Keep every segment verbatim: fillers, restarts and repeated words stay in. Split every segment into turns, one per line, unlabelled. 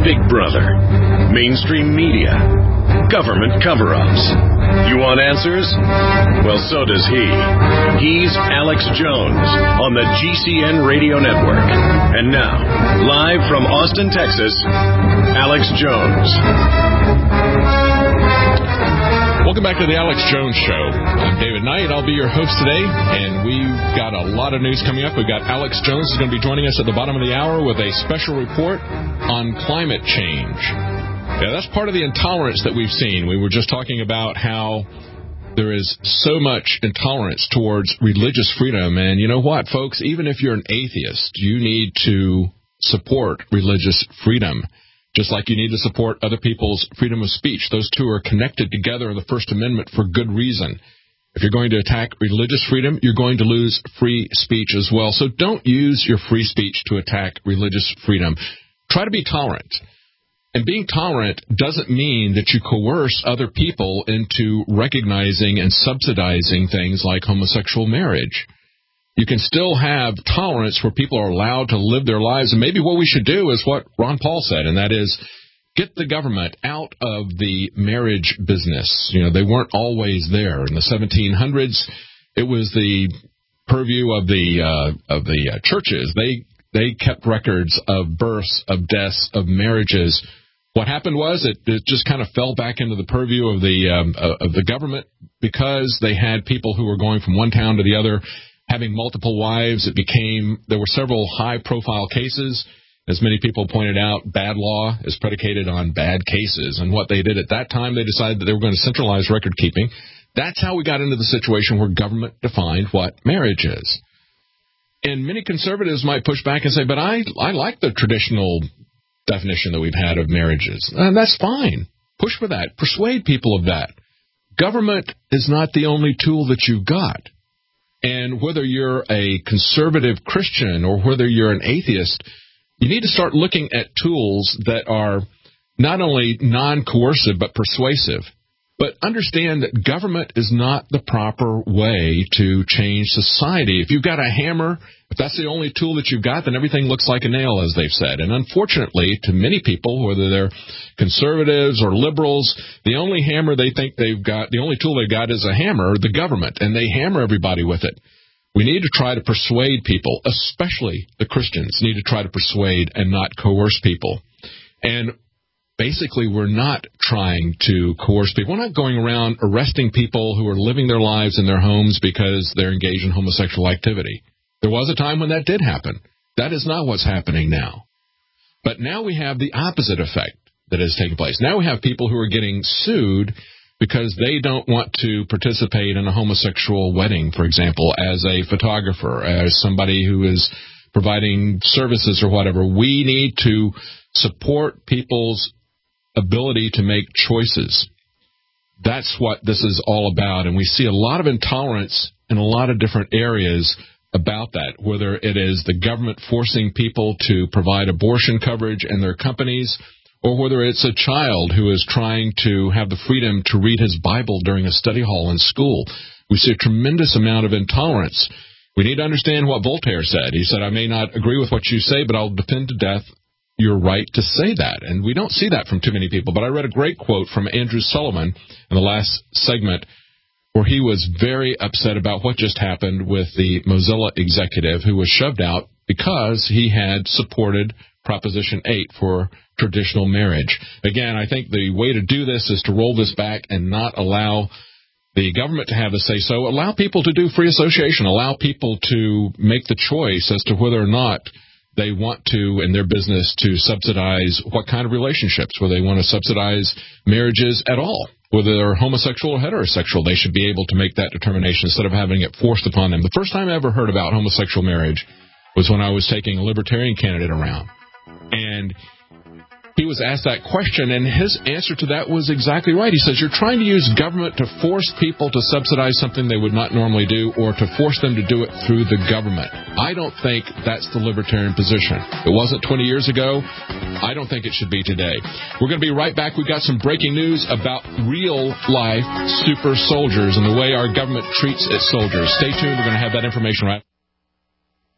Big Brother, mainstream media, government cover-ups. You want answers? Well, so does he. He's Alex Jones on the G C N Radio Network. And now, live from Austin, Texas, Alex Jones.
Welcome back to the Alex Jones Show. I'm David Knight. I'll be your host today, and we've got a lot of news coming up. We've got Alex Jones is going to be joining us at the bottom of the hour with a special report on climate change. Yeah, that's part of the intolerance that we've seen. We were just talking about how there is so much intolerance towards religious freedom, and you know what, folks? Even if you're an atheist, you need to support religious freedom. Just like you need to support other people's freedom of speech. Those two are connected together in the First Amendment for good reason. If you're going to attack religious freedom, you're going to lose free speech as well. So don't use your free speech to attack religious freedom. Try to be tolerant. And being tolerant doesn't mean that you coerce other people into recognizing and subsidizing things like homosexual marriage. You can still have tolerance where people are allowed to live their lives. And maybe what we should do is what Ron Paul said, and that is get the government out of the marriage business. You know, they weren't always there. In the seventeen hundreds, it was the purview of the uh, of the uh, churches. They they kept records of births, of deaths, of marriages. What happened was it, it just kind of fell back into the purview of the um, of the government because they had people who were going from one town to the other, having multiple wives. It became, there were several high-profile cases. As many people pointed out, bad law is predicated on bad cases. And what they did at that time, they decided that they were going to centralize record-keeping. That's how we got into the situation where government defined what marriage is. And many conservatives might push back and say, but I, I like the traditional definition that we've had of marriages. And that's fine. Push for that. Persuade people of that. Government is not the only tool that you've got. And whether you're a conservative Christian or whether you're an atheist, you need to start looking at tools that are not only non-coercive but persuasive. But understand that government is not the proper way to change society. If you've got a hammer, if that's the only tool that you've got, then everything looks like a nail, as they've said. And unfortunately, to many people, whether they're conservatives or liberals, the only hammer they think they've got, the only tool they've got is a hammer, the government, and they hammer everybody with it. We need to try to persuade people, especially the Christians, need to try to persuade and not coerce people. And basically, we're not trying to coerce people. We're not going around arresting people who are living their lives in their homes because they're engaged in homosexual activity. There was a time when that did happen. That is not what's happening now. But now we have the opposite effect that is taking place. Now we have people who are getting sued because they don't want to participate in a homosexual wedding, for example, as a photographer, as somebody who is providing services or whatever. We need to support people's ability to make choices. That's what this is all about. And we see a lot of intolerance in a lot of different areas about that, whether it is the government forcing people to provide abortion coverage in their companies, or whether it's a child who is trying to have the freedom to read his Bible during a study hall in school. We see a tremendous amount of intolerance. We need to understand what Voltaire said. He said, I may not agree with what you say, but I'll defend to death your right to say that. And we don't see that from too many people. But I read a great quote from Andrew Sullivan in the last segment where he was very upset about what just happened with the Mozilla executive who was shoved out because he had supported Proposition eight for traditional marriage. Again, I think the way to do this is to roll this back and not allow the government to have a say-so. Allow people to do free association. Allow people to make the choice as to whether or not they want to, in their business, to subsidize what kind of relationships, whether they want to subsidize marriages at all. Whether they're homosexual or heterosexual, they should be able to make that determination instead of having it forced upon them. The first time I ever heard about homosexual marriage was when I was taking a libertarian candidate around. And he was asked that question, and his answer to that was exactly right. He says, you're trying to use government to force people to subsidize something they would not normally do or to force them to do it through the government. I don't think that's the libertarian position. It wasn't twenty years ago. I don't think it should be today. We're going to be right back. We've got some breaking news about real-life super soldiers and the way our government treats its soldiers. Stay tuned. We're going to have that information right.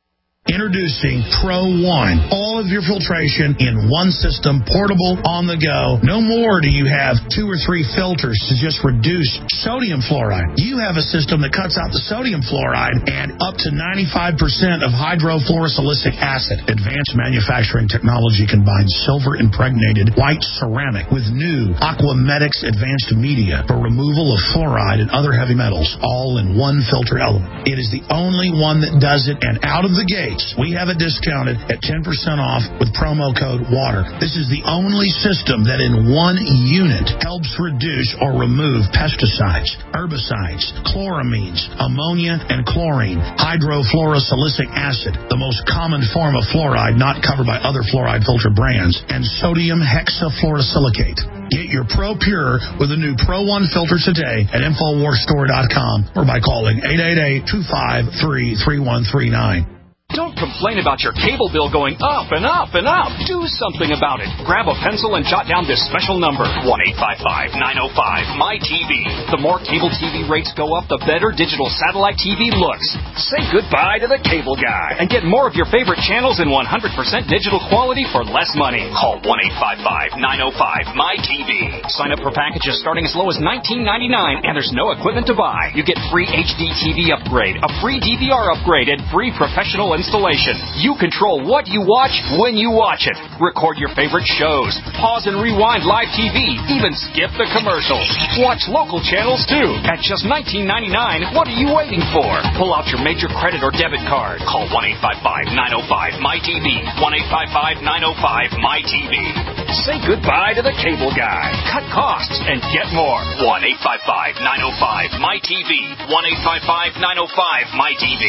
Introducing Pro One. All of your filtration in one system, portable, on the go. No more do you have two or three filters to just reduce sodium fluoride. You have a system that cuts out the sodium fluoride and up to ninety-five percent of hydrofluorosilicic acid. Advanced manufacturing technology combines silver-impregnated white ceramic with new Aquamedics advanced media for removal of fluoride and other heavy metals, all in one filter element. It is the only one that does it, and out of the gate, we have it discounted at ten percent off with promo code WATER. This is the only system that in one unit helps reduce or remove pesticides, herbicides, chloramines, ammonia, and chlorine, hydrofluorosilicic acid, the most common form of fluoride not covered by other fluoride filter brands, and sodium hexafluorosilicate. Get your Pro Pure with a new Pro One filter today at Infowars Store dot com or by calling eight eight eight, two five three, three one three nine.
Don't complain about your cable bill going up and up and up. Do something about it. Grab a pencil and jot down this special number, one eight five five, nine oh five, M Y T V. The more cable T V rates go up, the better digital satellite T V looks. Say goodbye to the cable guy and get more of your favorite channels in one hundred percent digital quality for less money. Call one eight five five, nine oh five, M Y T V. Sign up for packages starting as low as nineteen ninety-nine, and there's no equipment to buy. You get free H D T V upgrade, a free D V R upgrade, and free professional installation. You control what you watch when you watch it. Record your favorite shows. Pause and rewind live T V. Even skip the commercials. Watch local channels too. At just nineteen ninety-nine, what are you waiting for? Pull out your major credit or debit card. Call one eight five five, nine oh five, M Y T V. one eight five five, nine oh five, M Y T V. Say goodbye to the cable guy. Cut costs and get more. one eight five five, nine oh five, M Y T V. one eight five five, nine oh five, M Y T V.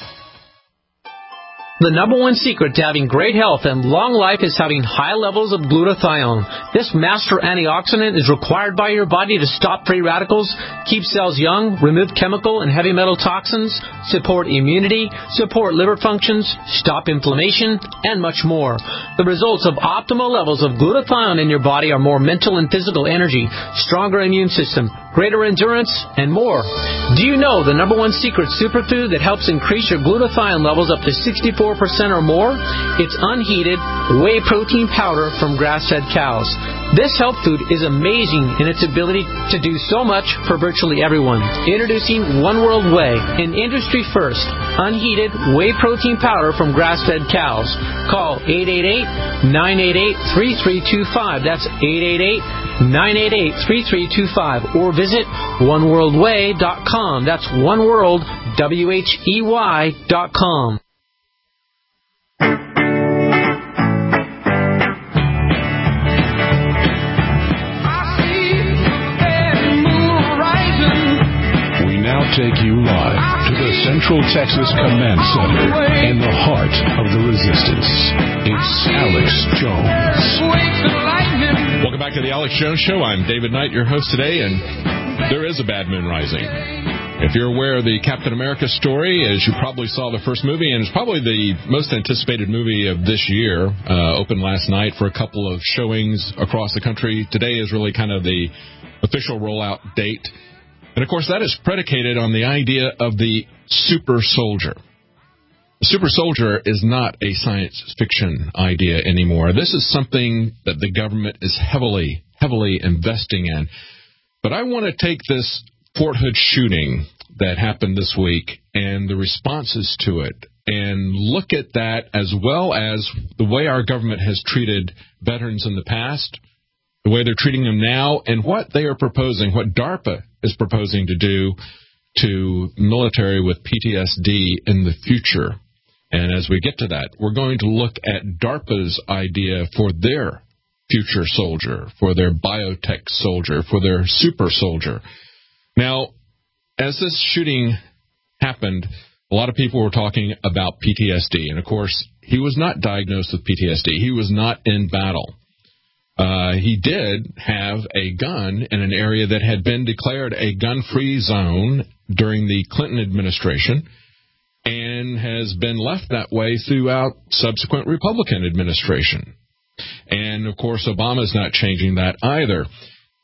The number one secret to having great health and long life is having high levels of glutathione. This master antioxidant is required by your body to stop free radicals, keep cells young, remove chemical and heavy metal toxins, support immunity, support liver functions, stop inflammation, and much more. The results of optimal levels of glutathione in your body are more mental and physical energy, stronger immune system, greater endurance, and more. Do you know the number one secret superfood that helps increase your glutathione levels up to sixty-four percent or more? It's unheated whey protein powder from grass-fed cows. This health food is amazing in its ability to do so much for virtually everyone. Introducing One World Whey, an industry first, unheated whey protein powder from grass-fed cows. Call eight eight eight, nine eight eight, three three two five. That's eight eight eight, nine eight eight, three three two five. Or visit one world way dot com. That's one world, W H E Y dot com.
Take you live to the Central Texas Command Center in the heart of the resistance. It's Alex Jones.
Welcome back to the Alex Jones Show. I'm David Knight, your host today, and there is a bad moon rising. If you're aware of the Captain America story, as you probably saw the first movie, and it's probably the most anticipated movie of this year, uh, opened last night for a couple of showings across the country. Today is really kind of the official rollout date. And, of course, that is predicated on the idea of the super soldier. The super soldier is not a science fiction idea anymore. This is something that the government is heavily, heavily investing in. But I want to take this Fort Hood shooting that happened this week and the responses to it and look at that as well as the way our government has treated veterans in the past, the way they're treating them now, and what they are proposing, what DARPA is proposing to do to military with P T S D in the future. And as we get to that, we're going to look at DARPA's idea for their future soldier, for their biotech soldier, for their super soldier. Now, as this shooting happened, a lot of people were talking about P T S D. And, of course, he was not diagnosed with P T S D. He was not in battle. Uh, he did have a gun in an area that had been declared a gun-free zone during the Clinton administration and has been left that way throughout subsequent Republican administration. And, of course, Obama's not changing that either.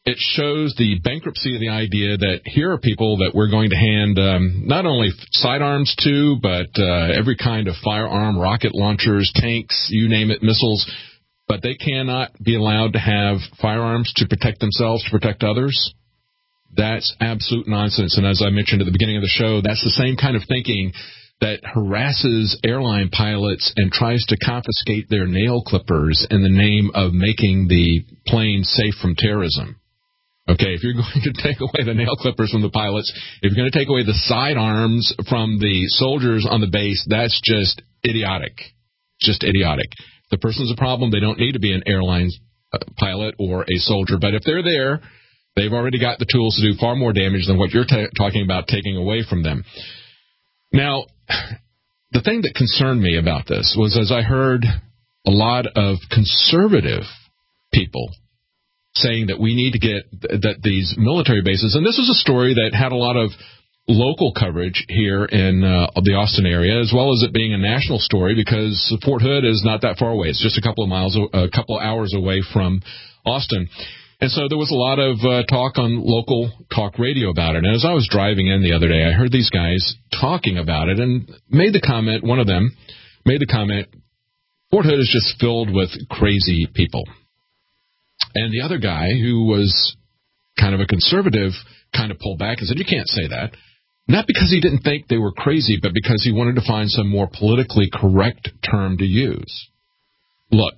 it shows the bankruptcy of the idea that here are people that we're going to hand um, not only sidearms to, but uh, every kind of firearm, rocket launchers, tanks, you name it, missiles, but they cannot be allowed to have firearms to protect themselves, to protect others. That's absolute nonsense. And as I mentioned at the beginning of the show, that's the same kind of thinking that harasses airline pilots and tries to confiscate their nail clippers in the name of making the plane safe from terrorism. Okay, if you're going to take away the nail clippers from the pilots, if you're going to take away the sidearms from the soldiers on the base, that's just idiotic. Just idiotic. If the person's a problem, they don't need to be an airline pilot or a soldier. But if they're there, they've already got the tools to do far more damage than what you're t- talking about taking away from them. Now, the thing that concerned me about this was as I heard a lot of conservative people saying that we need to get that these military bases, and this is a story that had a lot of local coverage here in uh, the Austin area, as well as it being a national story because Fort Hood is not that far away. It's just a couple of miles, a couple of hours away from Austin. And so there was a lot of uh, talk on local talk radio about it. And as I was driving in the other day, I heard these guys talking about it and made the comment, one of them made the comment, Fort Hood is just filled with crazy people. And the other guy, who was kind of a conservative, kind of pulled back and said, you can't say that. Not because he didn't think they were crazy, but because he wanted to find some more politically correct term to use. Look,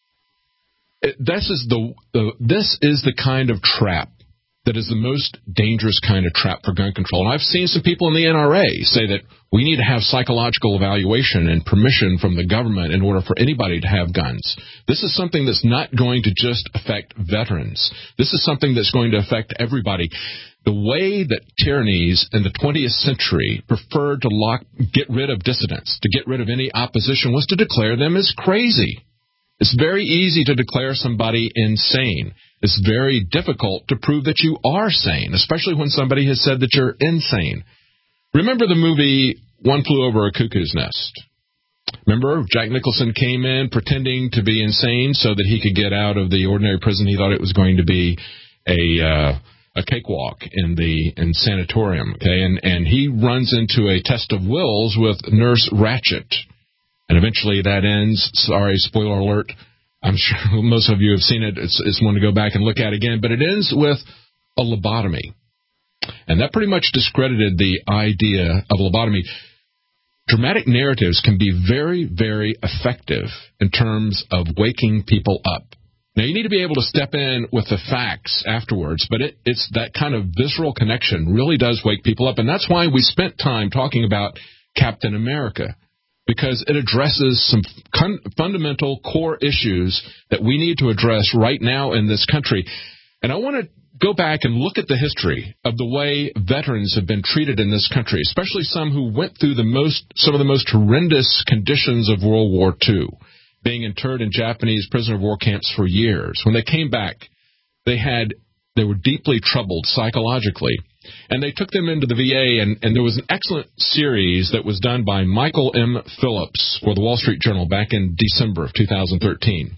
this is the, the this is the kind of trap that is the most dangerous kind of trap for gun control. And I've seen some people in the N R A say that we need to have psychological evaluation and permission from the government in order for anybody to have guns. This is something that's not going to just affect veterans. This is something that's going to affect everybody. The way that tyrannies in the twentieth century preferred to lock, get rid of dissidents, to get rid of any opposition, was to declare them as crazy. It's very easy to declare somebody insane. It's very difficult to prove that you are sane, especially when somebody has said that you're insane. Remember the movie One Flew Over a Cuckoo's Nest? Remember, Jack Nicholson came in pretending to be insane so that he could get out of the ordinary prison. He thought it was going to be a uh, a cakewalk in the in sanatorium, okay? And and he runs into a test of wills with Nurse Ratched. And eventually that ends. Sorry, spoiler alert. I'm sure most of you have seen it. It's, it's one to go back and look at again. But it ends with a lobotomy. And that pretty much discredited the idea of lobotomy. Dramatic narratives can be very, very effective in terms of waking people up. Now, you need to be able to step in with the facts afterwards, but it, it's that kind of visceral connection really does wake people up. And that's why we spent time talking about Captain America, because it addresses some con- fundamental core issues that we need to address right now in this country. And I want to go back and look at the history of the way veterans have been treated in this country, especially some who went through the most, some of the most horrendous conditions of World War Two, being interred in Japanese prisoner of war camps for years. When they came back, they had they were deeply troubled psychologically. And they took them into the V A, and, and there was an excellent series that was done by Michael M. Phillips for the Wall Street Journal back in December of two thousand thirteen.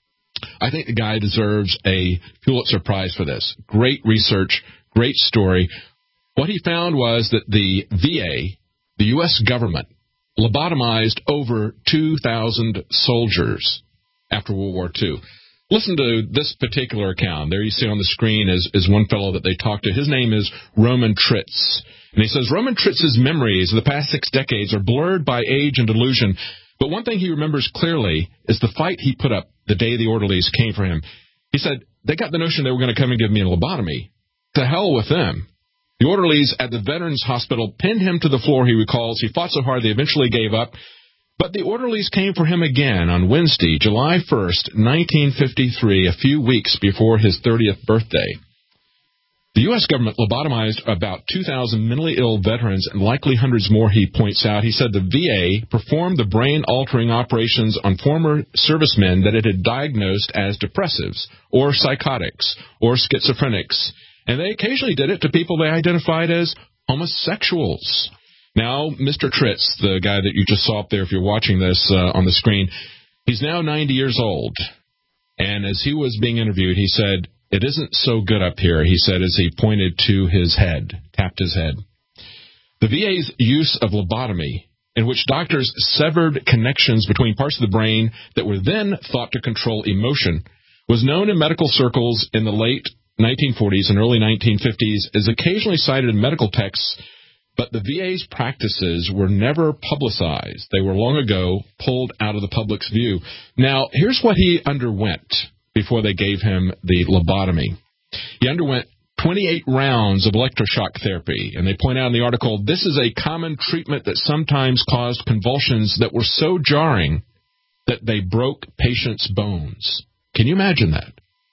I think the guy deserves a Pulitzer Prize for this. Great research, great story. What he found was that the V A, the U S government, lobotomized over two thousand soldiers after World War Two. Listen to this particular account. There you see on the screen is, is one fellow that they talked to. His name is Roman Tritz. And he says, Roman Tritz's memories of the past six decades are blurred by age and delusion. But one thing he remembers clearly is the fight he put up the day the orderlies came for him. He said, they got the notion they were going to come and give me a lobotomy. To hell with them. The orderlies at the Veterans Hospital pinned him to the floor, he recalls. He fought so hard they eventually gave up. But the orderlies came for him again on Wednesday, July first, nineteen fifty-three, a few weeks before his thirtieth birthday. The U S government lobotomized about two thousand mentally ill veterans and likely hundreds more, he points out. He said the V A performed the brain-altering operations on former servicemen that it had diagnosed as depressives or psychotics or schizophrenics. And they occasionally did it to people they identified as homosexuals. Now, Mister Tritz, the guy that you just saw up there, if you're watching this uh, on the screen, he's now ninety years old. And as he was being interviewed, he said, It isn't so good up here, he said as he pointed to his head, tapped his head. The V A's use of lobotomy, in which doctors severed connections between parts of the brain that were then thought to control emotion, was known in medical circles in the late nineteen forties and early nineteen fifties, is occasionally cited in medical texts, but the V A's practices were never publicized. They were long ago pulled out of the public's view. Now, here's what he underwent before they gave him the lobotomy. He underwent twenty-eight rounds of electroshock therapy, and they point out in the article, this is a common treatment that sometimes caused convulsions that were so jarring that they broke patients' bones. Can you imagine that?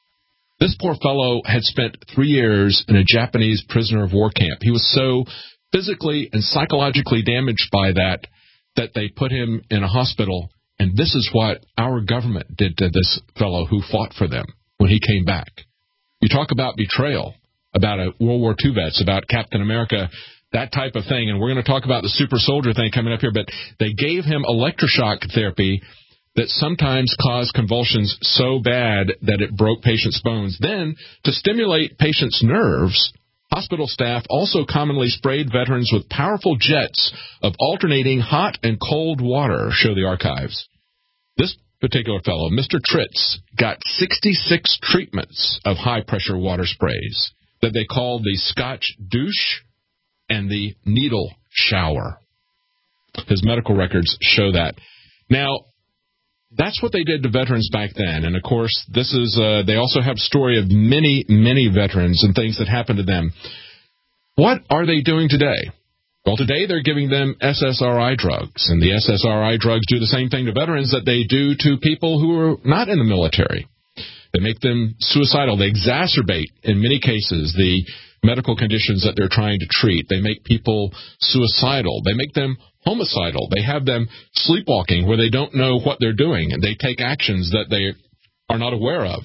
This poor fellow had spent three years in a Japanese prisoner of war camp. He was so physically and psychologically damaged by that that they put him in a hospital, and this is what our government did to this fellow who fought for them when he came back. You talk about betrayal, about a World War Two vets, about Captain America, that type of thing, and we're going to talk about the super soldier thing coming up here, but they gave him electroshock therapy that sometimes caused convulsions so bad that it broke patients' bones. Then, to stimulate patients' nerves, hospital staff also commonly sprayed veterans with powerful jets of alternating hot and cold water, show the archives. This particular fellow, Mister Tritz, got sixty-six treatments of high-pressure water sprays that they called the Scotch douche and the needle shower. His medical records show that. Now, that's what they did to veterans back then. And, of course, this is uh, they also have a story of many, many veterans and things that happened to them. What are they doing today? Well, today they're giving them S S R I drugs. And the S S R I drugs do the same thing to veterans that they do to people who are not in the military. They make them suicidal. They exacerbate, in many cases, the medical conditions that they're trying to treat. They make people suicidal. They make them homicidal. They have them sleepwalking where they don't know what they're doing, and they take actions that they are not aware of.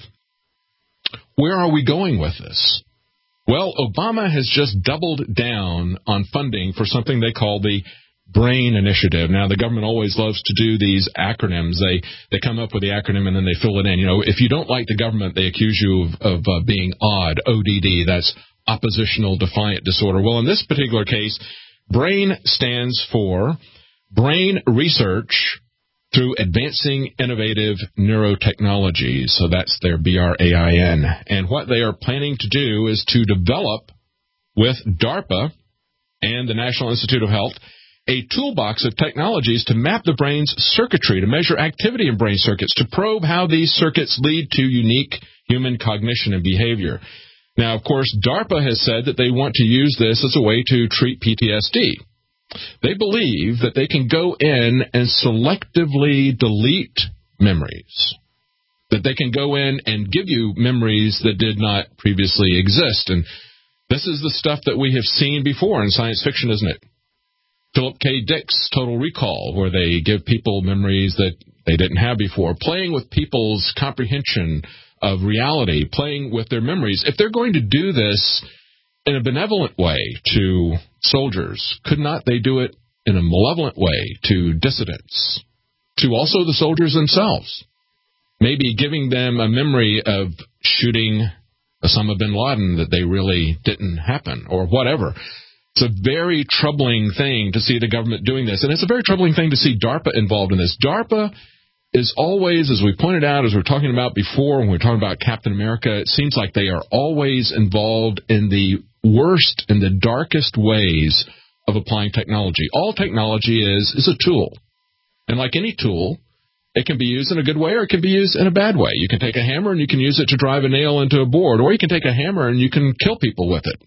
Where are we going with this? Well, Obama has just doubled down on funding for something they call the BRAIN Initiative. Now, the government always loves to do these acronyms. They they come up with the acronym and then they fill it in. You know, if you don't like the government, they accuse you of, of uh, being odd, O D D. That's oppositional defiant disorder. Well, in this particular case, BRAIN stands for Brain Research through Advancing Innovative Neurotechnologies. So that's their B R A I N. And what they are planning to do is to develop with DARPA and the National Institute of Health a toolbox of technologies to map the brain's circuitry, to measure activity in brain circuits, to probe how these circuits lead to unique human cognition and behavior. Now, of course, DARPA has said that they want to use this as a way to treat P T S D. They believe that they can go in and selectively delete memories, that they can go in and give you memories that did not previously exist. And this is the stuff that we have seen before in science fiction, isn't it? Philip K. Dick's Total Recall, where they give people memories that they didn't have before, playing with people's comprehension of reality, playing with their memories. If they're going to do this in a benevolent way to soldiers, could not they do it in a malevolent way to dissidents, to also the soldiers themselves? Maybe giving them a memory of shooting Osama bin Laden that they really didn't happen, or whatever. It's a very troubling thing to see the government doing this, and it's a very troubling thing to see DARPA involved in this. DARPA is always, as we pointed out, as we were talking about before when we were talking about Captain America, it seems like they are always involved in the worst and the darkest ways of applying technology. All technology is is a tool, and like any tool, it can be used in a good way or it can be used in a bad way. You can take a hammer and you can use it to drive a nail into a board, or you can take a hammer and you can kill people with it.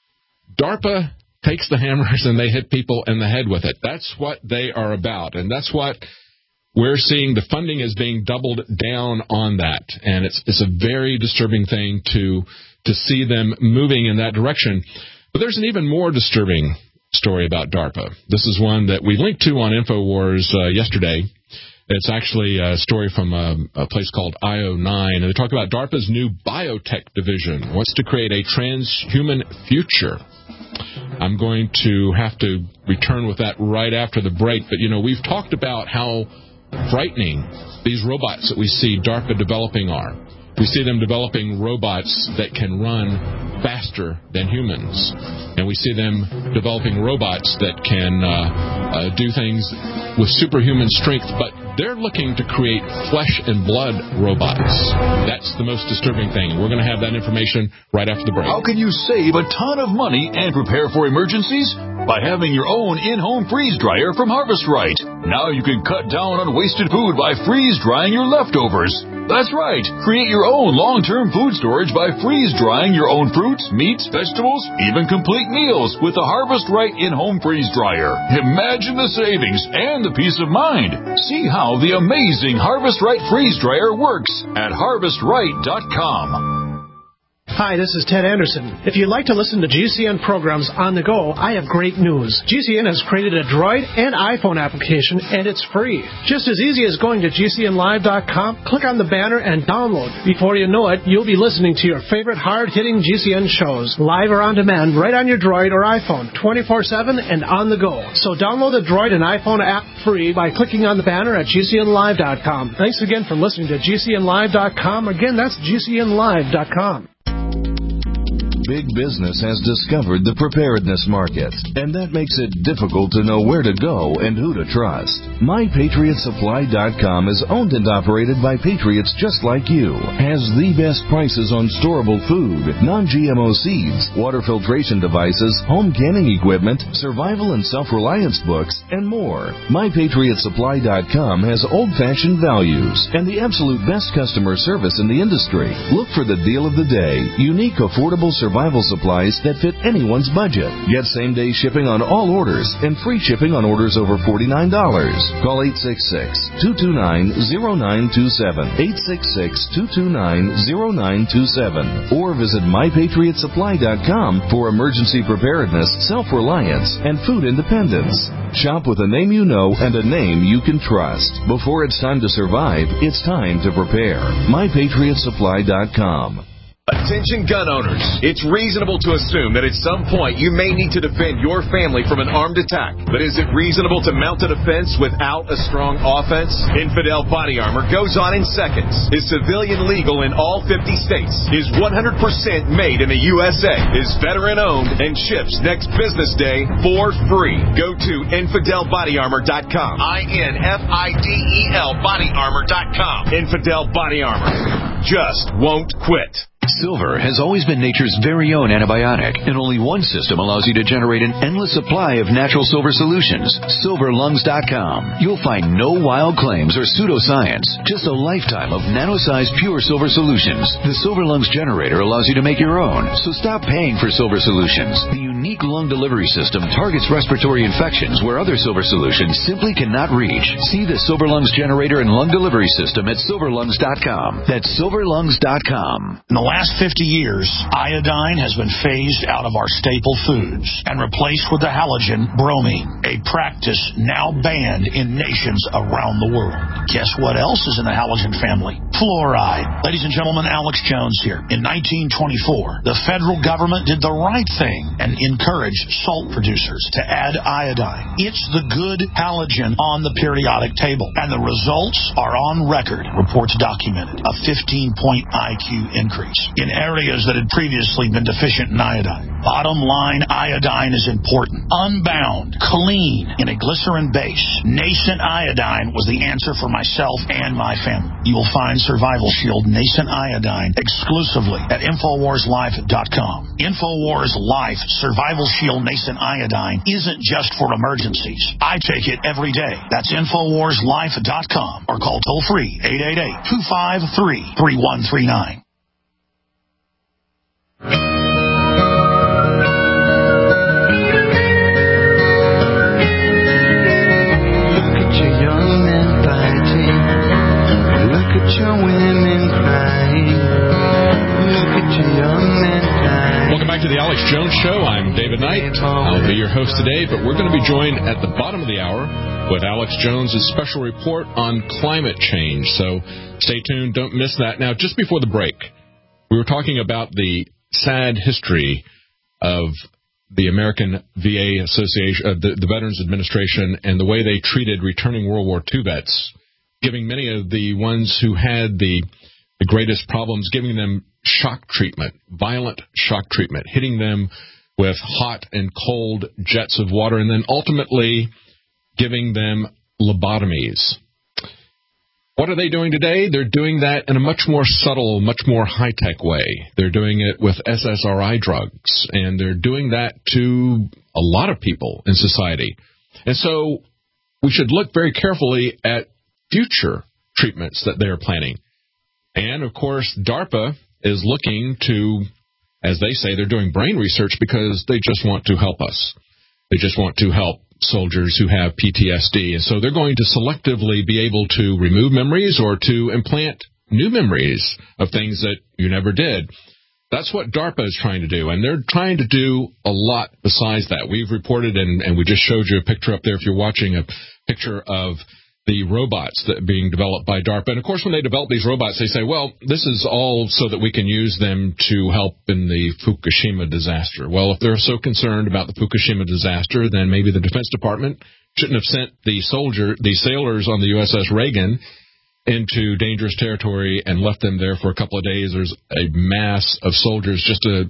DARPA takes the hammers and they hit people in the head with it. That's what they are about, and that's what we're seeing. The funding is being doubled down on that, and it's it's a very disturbing thing to to see them moving in that direction. But there's an even more disturbing story about DARPA. This is one that we linked to on InfoWars uh, yesterday. It's actually a story from a, a place called I O nine, and they talk about DARPA's new biotech division wants to create a transhuman future. I'm going to have to return with that right after the break. But, you know, we've talked about how frightening these robots that we see DARPA developing are. We see them developing robots that can run faster than humans. And we see them developing robots that can uh, uh, do things with superhuman strength, but they're looking to create flesh and blood robots. That's the most disturbing thing. We're going to have that information right after the break.
How can you save a ton of money and prepare for emergencies? By having your own in-home freeze dryer from Harvest Right. Now you can cut down on wasted food by freeze drying your leftovers. That's right. Create your own long-term food storage by freeze drying your own fruits, meats, vegetables, even complete meals with the Harvest Right in-home freeze dryer. Imagine the savings and the peace of mind. See how the amazing Harvest Right freeze dryer works at harvest right dot com.
Hi, this is Ted Anderson. If you'd like to listen to G C N programs on the go, I have great news. G C N has created a Droid and iPhone application, and it's free. Just as easy as going to G C N live dot com, click on the banner, and download. Before you know it, you'll be listening to your favorite hard-hitting G C N shows, live or on demand, right on your Droid or iPhone, twenty-four seven and on the go. So download the Droid and iPhone app free by clicking on the banner at G C N live dot com. Thanks again for listening to G C N live dot com. Again, that's G C N live dot com.
Big business has discovered the preparedness market, and that makes it difficult to know where to go and who to trust. my patriot supply dot com is owned and operated by patriots just like you, has the best prices on storable food, non-G M O seeds, water filtration devices, home canning equipment, survival and self-reliance books, and more. my patriot supply dot com has old-fashioned values and the absolute best customer service in the industry. Look for the deal of the day, unique, affordable survival Survival supplies that fit anyone's budget. Get same-day shipping on all orders and free shipping on orders over forty-nine dollars. Call eight six six, two two nine, zero nine two seven, eight six six, two two nine, zero nine two seven, or visit my patriot supply dot com for emergency preparedness, self-reliance, and food independence. Shop with a name you know and a name you can trust. Before it's time to survive, it's time to prepare. my patriot supply dot com.
Attention gun owners. It's reasonable to assume that at some point you may need to defend your family from an armed attack. But is it reasonable to mount a defense without a strong offense? Infidel Body Armor goes on in seconds. Is civilian legal in all fifty states. Is one hundred percent made in the U S A. Is veteran owned and ships next business day for free. Go to infidel body armor dot com. I N F I D E L body armor dot com. Infidel Body Armor. Just won't quit.
Silver has always been nature's very own antibiotic, and only one system allows you to generate an endless supply of natural silver solutions. silver lungs dot com. You'll find no wild claims or pseudoscience, just a lifetime of nano-sized pure silver solutions. The Silver Lungs generator allows you to make your own, so stop paying for silver solutions. The unique lung delivery system targets respiratory infections where other silver solutions simply cannot reach. See the Silver Lungs generator and lung delivery system at silver lungs dot com. That's silver lungs dot com.
In the last fifty years, iodine has been phased out of our staple foods and replaced with the halogen bromine, a practice now banned in nations around the world. Guess what else is in the halogen family? Fluoride. Ladies and gentlemen, Alex Jones here. In nineteen twenty-four, the federal government did the right thing and encouraged salt producers to add iodine. It's the good halogen on the periodic table, and the results are on record. Reports documented a fifteen-point I Q increase in areas that had previously been deficient in iodine. Bottom line, iodine is important. Unbound, clean, in a glycerin base. Nascent iodine was the answer for myself and my family. You will find Survival Shield Nascent Iodine exclusively at infowars life dot com. InfoWars Life Survival Shield Nascent Iodine isn't just for emergencies. I take it every day. That's infowars life dot com or call toll free eight eight eight, two five three, three one three nine.
Welcome back to the Alex Jones Show. I'm David Knight. I'll be your host today, but we're going to be joined at the bottom of the hour with Alex Jones' special report on climate change. So stay tuned. Don't miss that. Now, just before the break, we were talking about the sad history of the American V A Association, uh, the, the Veterans Administration, and the way they treated returning World War Two vets, giving many of the ones who had the the greatest problems, giving them shock treatment, violent shock treatment, hitting them with hot and cold jets of water, and then ultimately giving them lobotomies. What are they doing today? They're doing that in a much more subtle, much more high-tech way. They're doing it with S S R I drugs, and they're doing that to a lot of people in society. And so we should look very carefully at future treatments that they're planning. And, of course, DARPA is looking to, as they say, they're doing brain research because they just want to help us. They just want to help soldiers who have P T S D. And so they're going to selectively be able to remove memories or to implant new memories of things that you never did. That's what DARPA is trying to do, and they're trying to do a lot besides that. We've reported, and, and we just showed you a picture up there if you're watching, a picture of the robots that are being developed by DARPA. And, of course, when they develop these robots, they say, well, this is all so that we can use them to help in the Fukushima disaster. Well, if they're so concerned about the Fukushima disaster, then maybe the Defense Department shouldn't have sent the soldier, the sailors on the U S S Reagan into dangerous territory and left them there for a couple of days. There's a mass of soldiers, just a,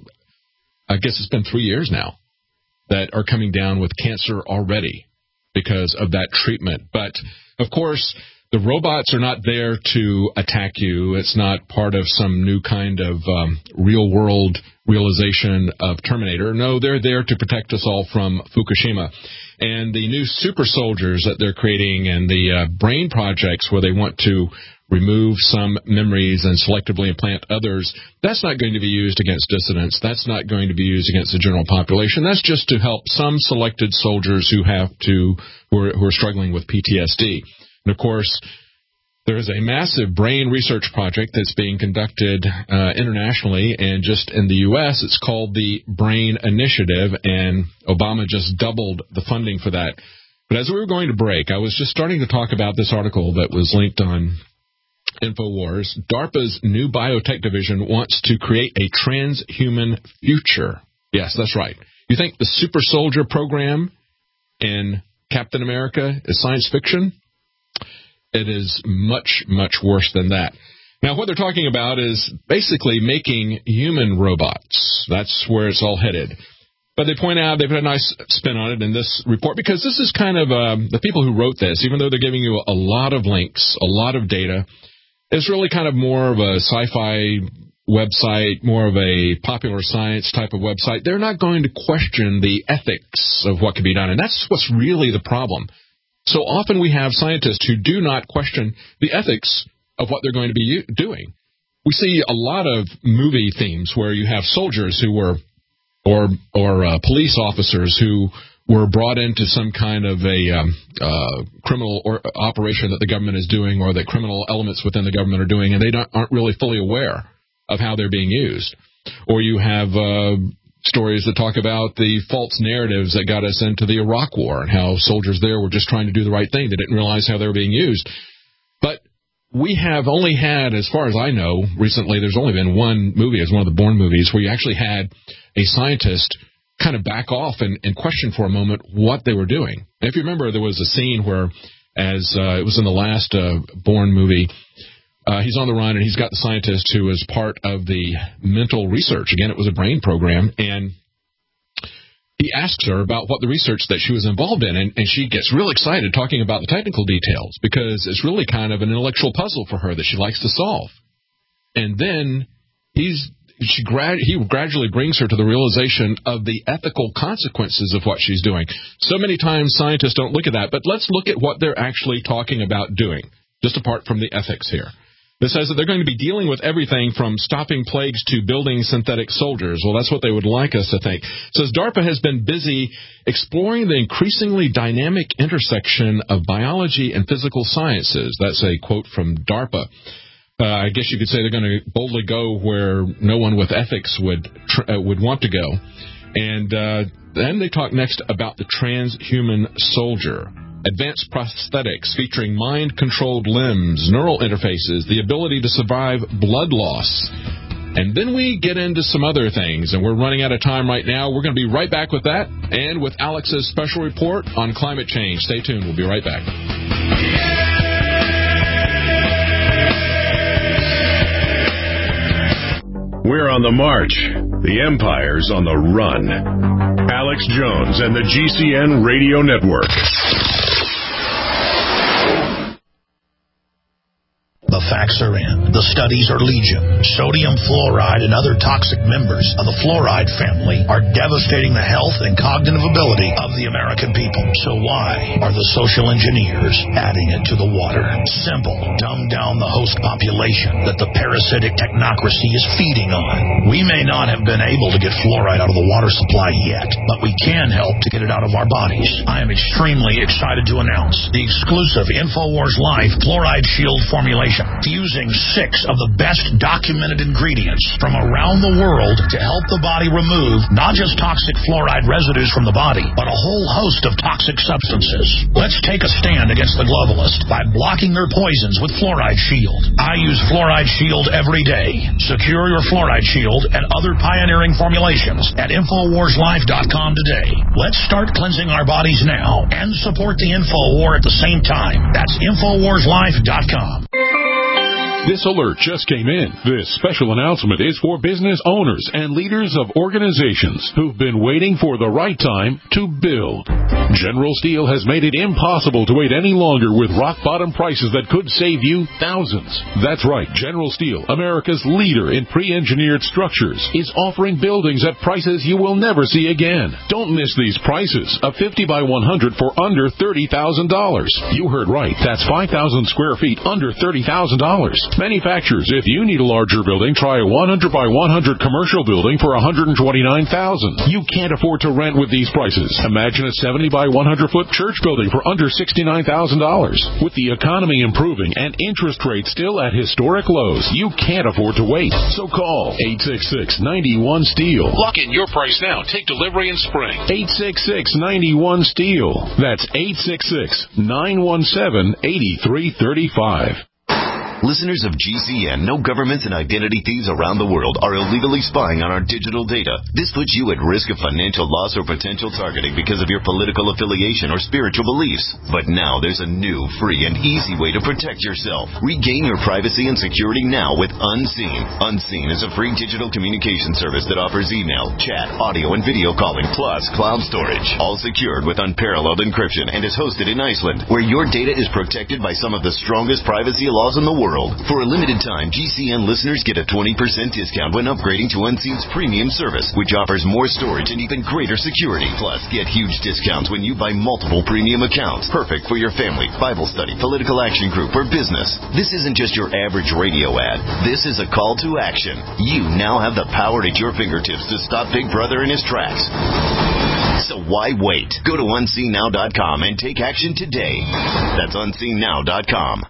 I guess it's been three years now, that are coming down with cancer already because of that treatment. But, of course, the robots are not there to attack you. It's not part of some new kind of um, real-world realization of Terminator. No, they're there to protect us all from Fukushima. And the new super soldiers that they're creating and the uh, brain projects where they want to remove some memories and selectively implant others, that's not going to be used against dissidents. That's not going to be used against the general population. That's just to help some selected soldiers who have to, who are, who are struggling with P T S D. And, of course, there is a massive brain research project that's being conducted uh, internationally, and just in the U S, it's called the Brain Initiative, and Obama just doubled the funding for that. But as we were going to break, I was just starting to talk about this article that was linked on InfoWars. DARPA's new biotech division wants to create a transhuman future. Yes, that's right. You think the super soldier program in Captain America is science fiction? It is much, much worse than that. Now, what they're talking about is basically making human robots. That's where it's all headed. But they point out, they put a nice spin on it in this report, because this is kind of, um, the people who wrote this, even though they're giving you a lot of links, a lot of data, it's really kind of more of a sci-fi website, more of a popular science type of website. They're not going to question the ethics of what can be done, and that's what's really the problem. So often we have scientists who do not question the ethics of what they're going to be doing. We see a lot of movie themes where you have soldiers who were, or or uh, police officers who were brought into some kind of a um, uh, criminal or operation that the government is doing, or that criminal elements within the government are doing, and they don't, aren't really fully aware of how they're being used. Or you have uh, stories that talk about the false narratives that got us into the Iraq War and how soldiers there were just trying to do the right thing. They didn't realize how they were being used. But we have only had, as far as I know, recently there's only been one movie, it's one of the Bourne movies, where you actually had a scientist kind of back off and, and question for a moment what they were doing. And if you remember, there was a scene where, as uh, it was in the last uh, Bourne movie, Uh, he's on the run, and he's got the scientist who is part of the mental research. Again, it was a brain program, and he asks her about what the research that she was involved in, and, and she gets real excited talking about the technical details, because it's really kind of an intellectual puzzle for her that she likes to solve. And then he's she grad, he gradually brings her to the realization of the ethical consequences of what she's doing. So many times scientists don't look at that, but let's look at what they're actually talking about doing, just apart from the ethics here. This says that they're going to be dealing with everything from stopping plagues to building synthetic soldiers. Well, that's what they would like us to think. It says DARPA has been busy exploring the increasingly dynamic intersection of biology and physical sciences. That's a quote from DARPA. Uh, I guess you could say they're going to boldly go where no one with ethics would tr- uh, would want to go. And uh, then they talk next about the transhuman soldier. Advanced prosthetics featuring mind-controlled limbs, neural interfaces, the ability to survive blood loss. And then we get into some other things, and we're running out of time right now. We're going to be right back with that, and with Alex's special report on climate change. Stay tuned. We'll be right back.
We're on the march. The empire's on the run. Alex Jones and the G C N Radio Network.
The facts are in. The studies are legion. Sodium fluoride and other toxic members of the fluoride family are devastating the health and cognitive ability of the American people. So why are the social engineers adding it to the water? Simple. Dumb down the host population that the parasitic technocracy is feeding on. We may not have been able to get fluoride out of the water supply yet, but we can help to get it out of our bodies. I am extremely excited to announce the exclusive InfoWars Life Fluoride Shield formulation, fusing six of the best documented ingredients from around the world to help the body remove not just toxic fluoride residues from the body, but a whole host of toxic substances. Let's take a stand against the globalists by blocking their poisons with Fluoride Shield. I use Fluoride Shield every day. Secure your Fluoride Shield and other pioneering formulations at Infowars Life dot com today. Let's start cleansing our bodies now and support the Info War at the same time. That's Infowars Life dot com.
This alert just came in. This special announcement is for business owners and leaders of organizations who've been waiting for the right time to build. General Steel has made it impossible to wait any longer with rock-bottom prices that could save you thousands. That's right. General Steel, America's leader in pre-engineered structures, is offering buildings at prices you will never see again. Don't miss these prices. A fifty by one hundred for under thirty thousand dollars. You heard right. That's five thousand square feet under thirty thousand dollars. Manufacturers, if you need a larger building, try a one hundred by one hundred commercial building for one hundred twenty-nine thousand dollars. You can't afford to rent with these prices. Imagine a seventy by one hundred foot church building for under sixty-nine thousand dollars. With the economy improving and interest rates still at historic lows, you can't afford to wait. So call eight six six, nine one, STEEL. Lock in your price now. Take delivery in spring. eight six six, nine one, STEEL. That's eight six six, nine one seven, eight three three five.
Listeners of G C N know governments and identity thieves around the world are illegally spying on our digital data. This puts you at risk of financial loss or potential targeting because of your political affiliation or spiritual beliefs. But now there's a new, free, and easy way to protect yourself. Regain your privacy and security now with Unseen. Unseen is a free digital communication service that offers email, chat, audio, and video calling, plus cloud storage. All secured with unparalleled encryption and is hosted in Iceland, where your data is protected by some of the strongest privacy laws in the world. For a limited time, G C N listeners get a twenty percent discount when upgrading to Unseen's premium service, which offers more storage and even greater security. Plus, get huge discounts when you buy multiple premium accounts. Perfect for your family, Bible study, political action group, or business. This isn't just your average radio ad. This is a call to action. You now have the power at your fingertips to stop Big Brother in his tracks. So why wait? Go to unseen now dot com and take action today. That's unseen now dot com.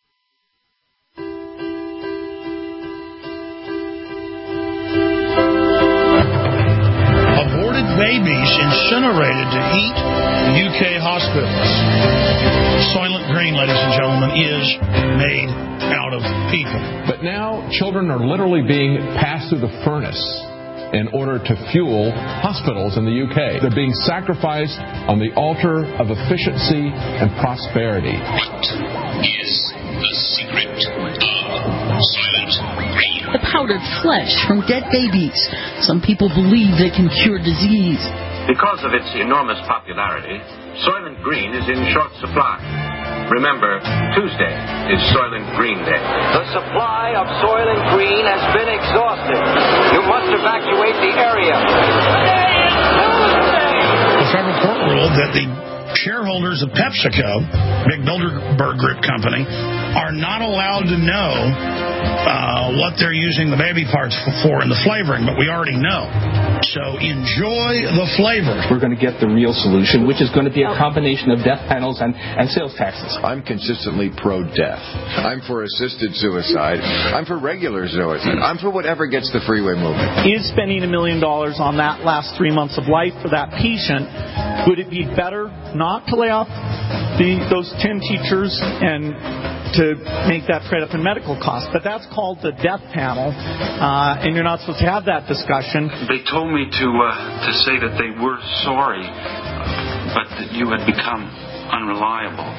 Babies incinerated to heat U K hospitals. Soylent Green, ladies and gentlemen, is made out of people.
But now children are literally being passed through the furnace in order to fuel hospitals in the U K. They're being sacrificed on the altar of efficiency and prosperity.
What is the secret of Soylent Green?
The powdered flesh from dead babies. Some people believe they can cure disease.
Because of its enormous popularity, Soylent Green is in short supply. Remember, Tuesday is Soylent Green Day.
The supply of Soylent Green has been exhausted. You must evacuate the area. Today is Tuesday!
The federal court ruled that the shareholders of PepsiCo, Big Bilderberg Group company, are not allowed to know uh, what they're using the baby parts for in the flavoring, but we already know. So enjoy the flavor.
We're going to get the real solution, which is going to be a combination of death panels and, and sales taxes.
I'm consistently pro-death. I'm for assisted suicide. I'm for regular suicide. I'm for whatever gets the freeway moving.
Is spending a million dollars on that last three months of life for that patient, would it be better not to lay off the, those ten teachers and to make that trade up in medical costs? But that's called the death panel, uh, and you're not supposed to have that discussion.
They told me to uh, to say that they were sorry, but that you had become unreliable.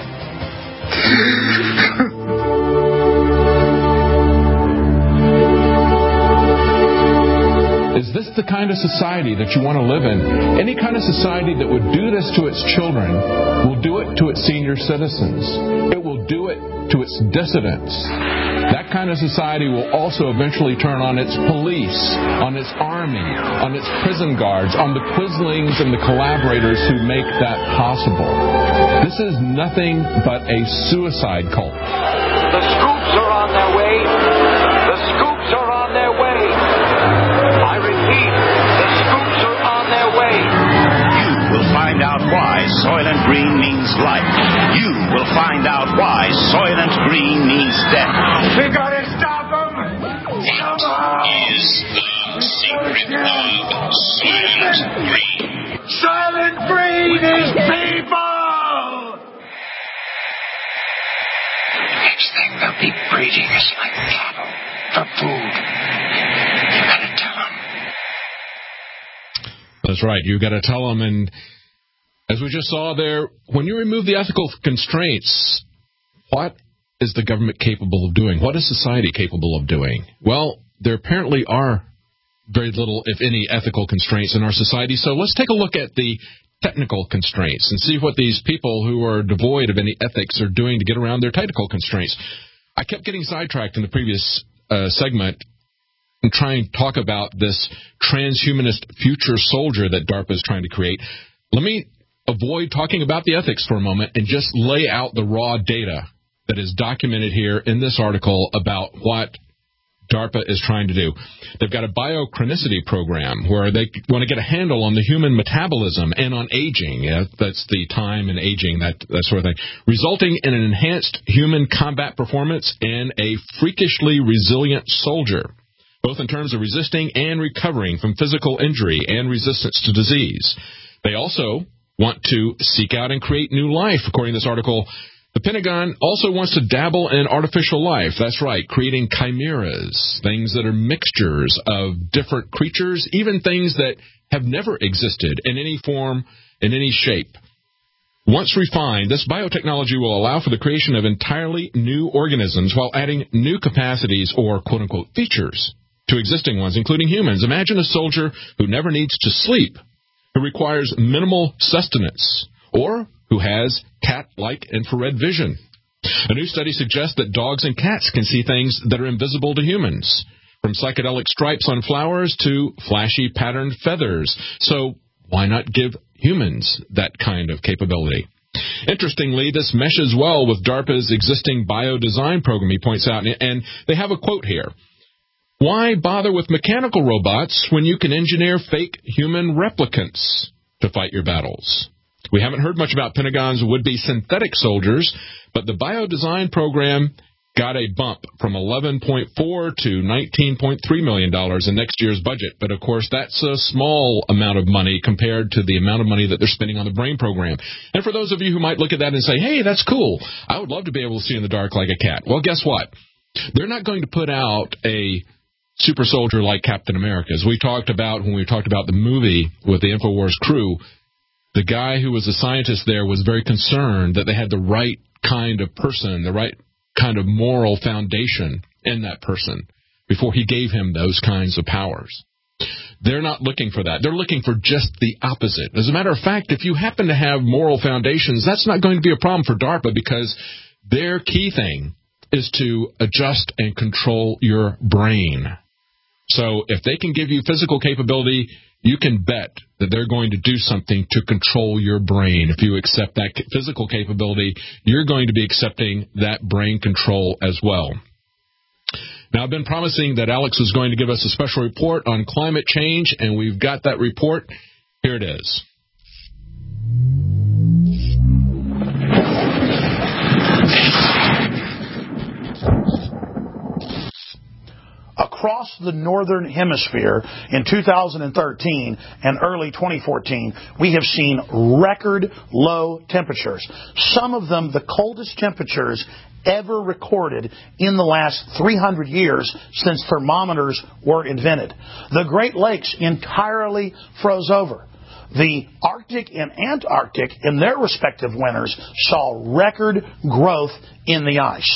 this the kind of society that you want to live in? Any kind of society that would do this to its children will do it to its senior citizens. It will do it to its dissidents. That kind of society will also eventually turn on its police, on its army, on its prison guards, on the quislings and the collaborators who make that possible. This is nothing but a suicide cult.
The scoops are on their way. The scoops are on their way. I repeat, the scoops are on their way.
You will find out why Soylent Green means life. You will find out why Soylent Green means death.
We gotta stop them! What is the secret of Soylent Green?
Soylent Green is people!
Next thing they'll be breeding us like cattle for food. You gotta tell them.
That's right. You got to tell them. And as we just saw there, when you remove the ethical constraints, what is the government capable of doing? What is society capable of doing? Well, there apparently are very little, if any, ethical constraints in our society. So let's take a look at the technical constraints and see what these people who are devoid of any ethics are doing to get around their technical constraints. I kept getting sidetracked in the previous uh, segment and trying to talk about this transhumanist future soldier that DARPA is trying to create. Let me avoid talking about the ethics for a moment and just lay out the raw data that is documented here in this article about what DARPA is trying to do. They've got a biochronicity program where they want to get a handle on the human metabolism and on aging. Yeah, that's the time and aging, that, that sort of thing, resulting in an enhanced human combat performance and a freakishly resilient soldier, both in terms of resisting and recovering from physical injury and resistance to disease. They also want to seek out and create new life. According to this article, the Pentagon also wants to dabble in artificial life. That's right, creating chimeras, things that are mixtures of different creatures, even things that have never existed in any form, in any shape. Once refined, this biotechnology will allow for the creation of entirely new organisms while adding new capacities or quote-unquote features to existing ones, including humans. Imagine a soldier who never needs to sleep, who requires minimal sustenance, or who has cat-like infrared vision. A new study suggests that dogs and cats can see things that are invisible to humans, from psychedelic stripes on flowers to flashy patterned feathers. So why not give humans that kind of capability? Interestingly, this meshes well with DARPA's existing biodesign program, he points out, and they have a quote here. Why bother with mechanical robots when you can engineer fake human replicants to fight your battles? We haven't heard much about Pentagon's would-be synthetic soldiers, but the biodesign program got a bump from eleven point four to nineteen point three million dollars in next year's budget. But, of course, that's a small amount of money compared to the amount of money that they're spending on the BRAIN program. And for those of you who might look at that and say, hey, that's cool, I would love to be able to see in the dark like a cat. Well, guess what? They're not going to put out a super soldier like Captain America. As we talked about when we talked about the movie with the InfoWars crew, the guy who was a scientist there was very concerned that they had the right kind of person, the right kind of moral foundation in that person before he gave him those kinds of powers. They're not looking for that. They're looking for just the opposite. As a matter of fact, if you happen to have moral foundations, that's not going to be a problem for DARPA because their key thing is to adjust and control your brain. So if they can give you physical capability, you can bet that they're going to do something to control your brain. If you accept that physical capability, you're going to be accepting that brain control as well. Now, I've been promising that Alex was going to give us a special report on climate change, and we've got that report. Here it is.
Across the northern hemisphere in two thousand thirteen and early twenty fourteen, we have seen record low temperatures. Some of them the coldest temperatures ever recorded in the last three hundred years since thermometers were invented. The Great Lakes entirely froze over. The Arctic and Antarctic, in their respective winters, saw record growth in the ice.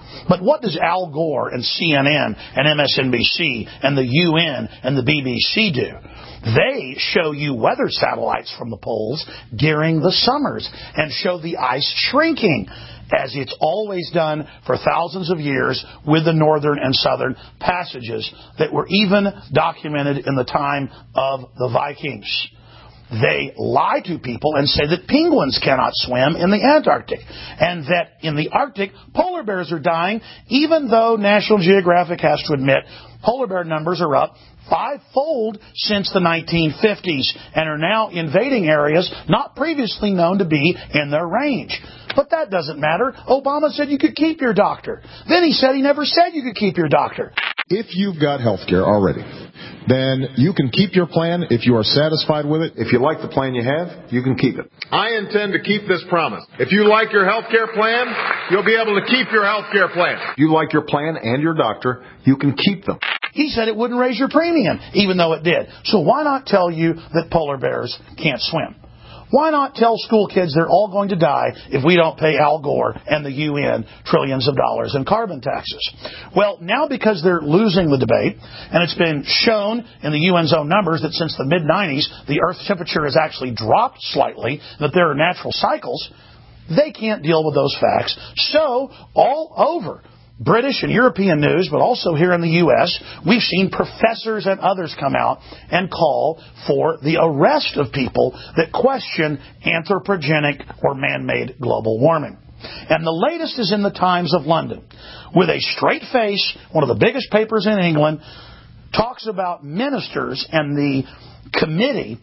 But what does Al Gore and C N N and M S N B C and the U N and the B B C do? They show you weather satellites from the poles during the summers and show the ice shrinking, as it's always done for thousands of years with the northern and southern passages that were even documented in the time of the Vikings. They lie to people and say that penguins cannot swim in the Antarctic and that in the Arctic polar bears are dying, even though National Geographic has to admit polar bear numbers are up fivefold since the nineteen fifties and are now invading areas not previously known to be in their range. But that doesn't matter. Obama said you could keep your doctor. Then he said he never said you could keep your doctor.
If you've got health care already, then you can keep your plan if you are satisfied with it.
If you like the plan you have, you can keep it. I intend to keep this promise. If you like your health care plan, you'll be able to keep your health care plan. If you like your plan and your doctor, you can keep them.
He said it wouldn't raise your premium, even though it did. So why not tell you that polar bears can't swim? Why not tell school kids they're all going to die if we don't pay Al Gore and the U N trillions of dollars in carbon taxes? Well, now because they're losing the debate, and it's been shown in the U N's own numbers that since the mid nineties, the Earth's temperature has actually dropped slightly, that there are natural cycles, they can't deal with those facts. So, all over British and European news, but also here in the U S, we've seen professors and others come out and call for the arrest of people that question anthropogenic or man-made global warming. And the latest is in the Times of London. With a straight face, one of the biggest papers in England, talks about ministers and the committee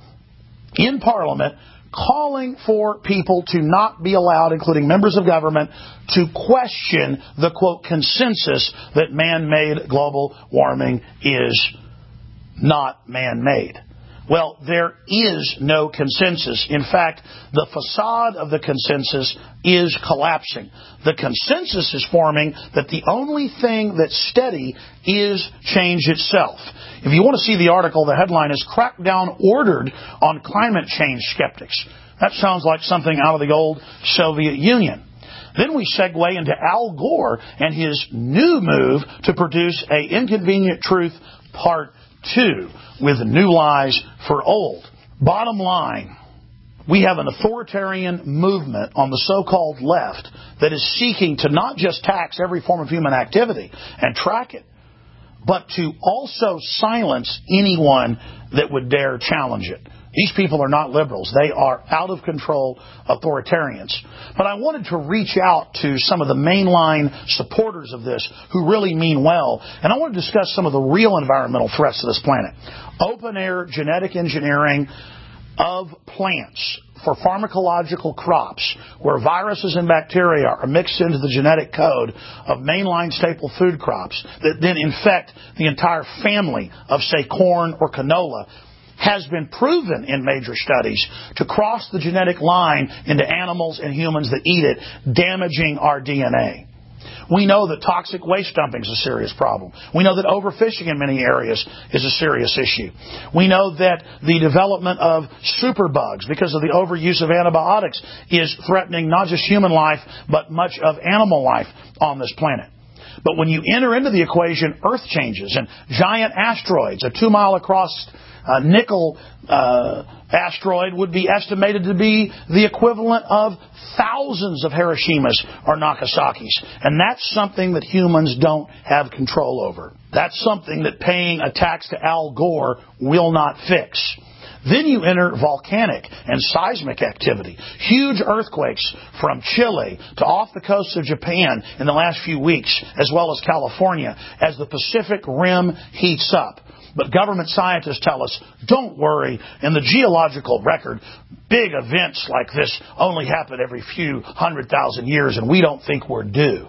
in Parliament calling for people to not be allowed, including members of government, to question the, quote, consensus that man-made global warming is not man-made. Well, there is no consensus. In fact, the facade of the consensus is collapsing. The consensus is forming that the only thing that's steady is change itself. If you want to see the article, the headline is "Crackdown Ordered on Climate Change Skeptics." That sounds like something out of the old Soviet Union. Then we segue into Al Gore and his new move to produce a Inconvenient Truth Part two with new lies for old. Bottom line, we have an authoritarian movement on the so-called left that is seeking to not just tax every form of human activity and track it, but to also silence anyone that would dare challenge it. These people are not liberals. They are out-of-control authoritarians. But I wanted to reach out to some of the mainline supporters of this who really mean well, and I want to discuss some of the real environmental threats to this planet. Open-air genetic engineering of plants for pharmacological crops, where viruses and bacteria are mixed into the genetic code of mainline staple food crops that then infect the entire family of, say, corn or canola, has been proven in major studies to cross the genetic line into animals and humans that eat it, damaging our D N A. We know that toxic waste dumping is a serious problem. We know that overfishing in many areas is a serious issue. We know that the development of superbugs, because of the overuse of antibiotics, is threatening not just human life, but much of animal life on this planet. But when you enter into the equation Earth changes and giant asteroids, a two mile across uh, nickel uh, asteroid would be estimated to be the equivalent of thousands of Hiroshimas or Nagasaki's. And that's something that humans don't have control over. That's something that paying a tax to Al Gore will not fix. Then you enter volcanic and seismic activity. Huge earthquakes from Chile to off the coast of Japan in the last few weeks, as well as California, as the Pacific Rim heats up. But government scientists tell us, don't worry, in the geological record, big events like this only happen every few hundred thousand years, and we don't think we're due.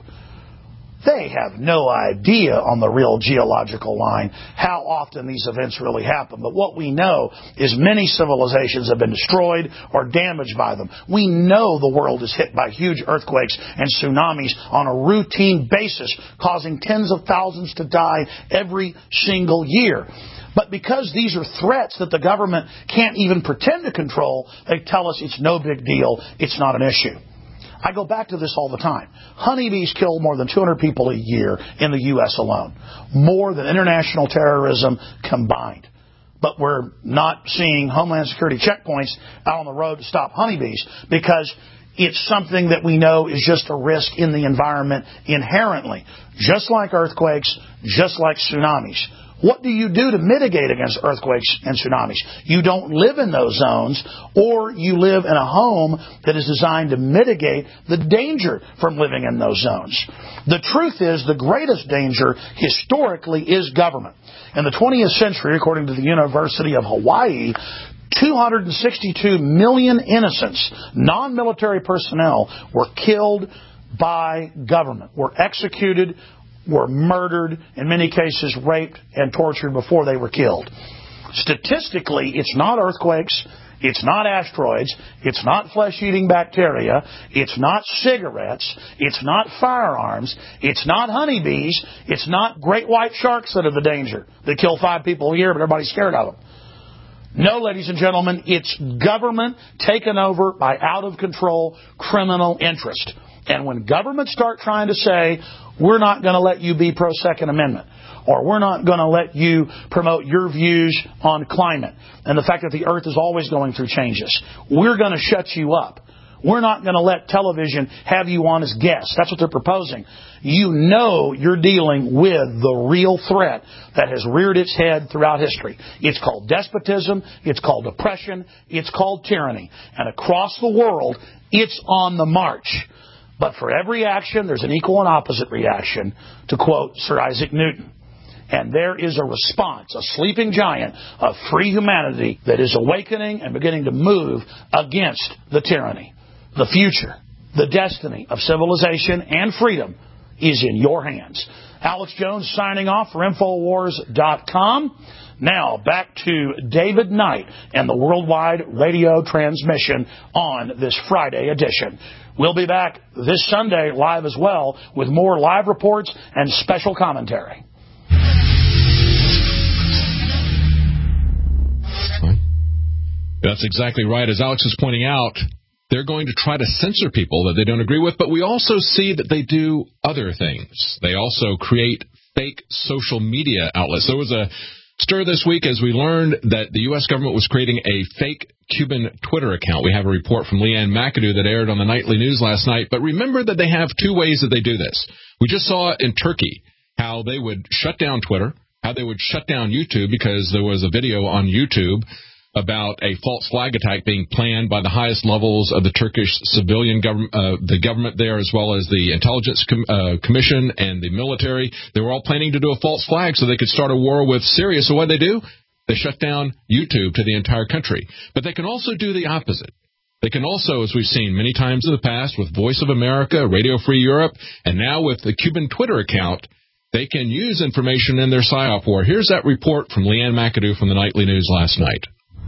They have no idea on the real geological line how often these events really happen. But what we know is many civilizations have been destroyed or damaged by them. We know the world is hit by huge earthquakes and tsunamis on a routine basis, causing tens of thousands to die every single year. But because these are threats that the government can't even pretend to control, they tell us it's no big deal, it's not an issue. I go back to this all the time. Honeybees kill more than two hundred people a year in the U S alone, more than international terrorism combined. But we're not seeing Homeland Security checkpoints out on the road to stop honeybees because it's something that we know is just a risk in the environment inherently, just like earthquakes, just like tsunamis. What do you do to mitigate against earthquakes and tsunamis? You don't live in those zones, or you live in a home that is designed to mitigate the danger from living in those zones. The truth is, the greatest danger historically is government. In the twentieth century, according to the University of Hawaii, two hundred sixty-two million innocents, non-military personnel, were killed by government, were executed, were murdered, in many cases raped and tortured before they were killed. Statistically, it's not earthquakes, it's not asteroids, it's not flesh-eating bacteria, it's not cigarettes, it's not firearms, it's not honeybees, it's not great white sharks that are the danger. They kill five people a year, but everybody's scared of them. No, ladies and gentlemen, it's government taken over by out-of-control criminal interest. And when governments start trying to say, we're not going to let you be pro-Second Amendment, or we're not going to let you promote your views on climate and the fact that the earth is always going through changes, we're going to shut you up. We're not going to let television have you on as guests. That's what they're proposing. You know you're dealing with the real threat that has reared its head throughout history. It's called despotism. It's called oppression. It's called tyranny. And across the world, it's on the march. But for every action, there's an equal and opposite reaction, to quote Sir Isaac Newton. And there is a response, a sleeping giant of free humanity that is awakening and beginning to move against the tyranny. The future, the destiny of civilization and freedom is in your hands. Alex Jones signing off for Infowars dot com. Now, back to David Knight and the worldwide radio transmission on this Friday edition. We'll be back this Sunday live as well with more live reports and special commentary.
That's exactly right. As Alex is pointing out, they're going to try to censor people that they don't agree with, but we also see that they do other things. They also create fake social media outlets. There was a stir this week as we learned that the U S government was creating a fake Cuban Twitter account. We have a report from Leanne McAdoo that aired on the nightly news last night. But remember that they have two ways that they do this. We just saw in Turkey how they would shut down Twitter, how they would shut down YouTube because there was a video on YouTube about a false flag attack being planned by the highest levels of the Turkish civilian government, uh, the government there, as well as the intelligence com- uh, commission and the military. They were all planning to do a false flag so they could start a war with Syria. So what did they do? They shut down YouTube to the entire country. But they can also do the opposite. They can also, as we've seen many times in the past with Voice of America, Radio Free Europe, and now with the Cuban Twitter account, they can use information in their PSYOP war. Here's that report from Leanne McAdoo from the nightly news last night.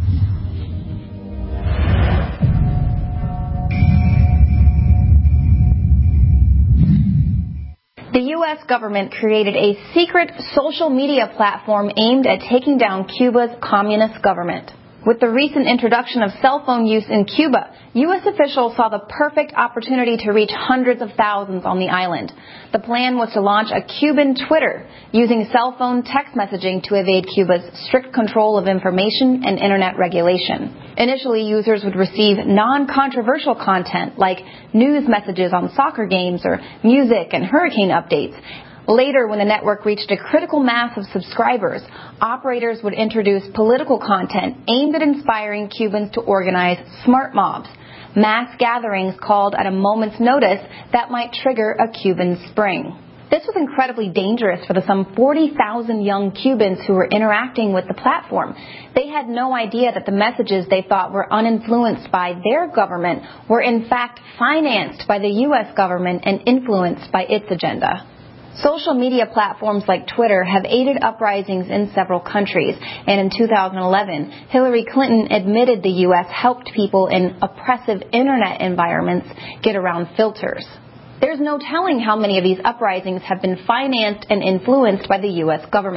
The U S government created a secret social media platform aimed at taking down Cuba's communist government. With the recent introduction of cell phone use in Cuba, U S officials saw the perfect opportunity to reach hundreds of thousands on the island. The plan was to launch a Cuban Twitter, using cell phone text messaging to evade Cuba's strict control of information and internet regulation. Initially, users would receive non-controversial content like news messages on soccer games or music and hurricane updates. Later, when the network reached a critical mass of subscribers, operators would introduce political content aimed at inspiring Cubans to organize smart mobs, mass gatherings called at a moment's notice that might trigger a Cuban spring. This was incredibly dangerous for the some forty thousand young Cubans who were interacting with the platform. They had no idea that the messages they thought were uninfluenced by their government were in fact financed by the U S government and influenced by its agenda. Social media platforms like Twitter have aided uprisings in several countries, and in two thousand eleven, Hillary Clinton admitted the U S helped people in oppressive internet environments get around filters. There's no telling how many of these uprisings have been financed and influenced by the U S government.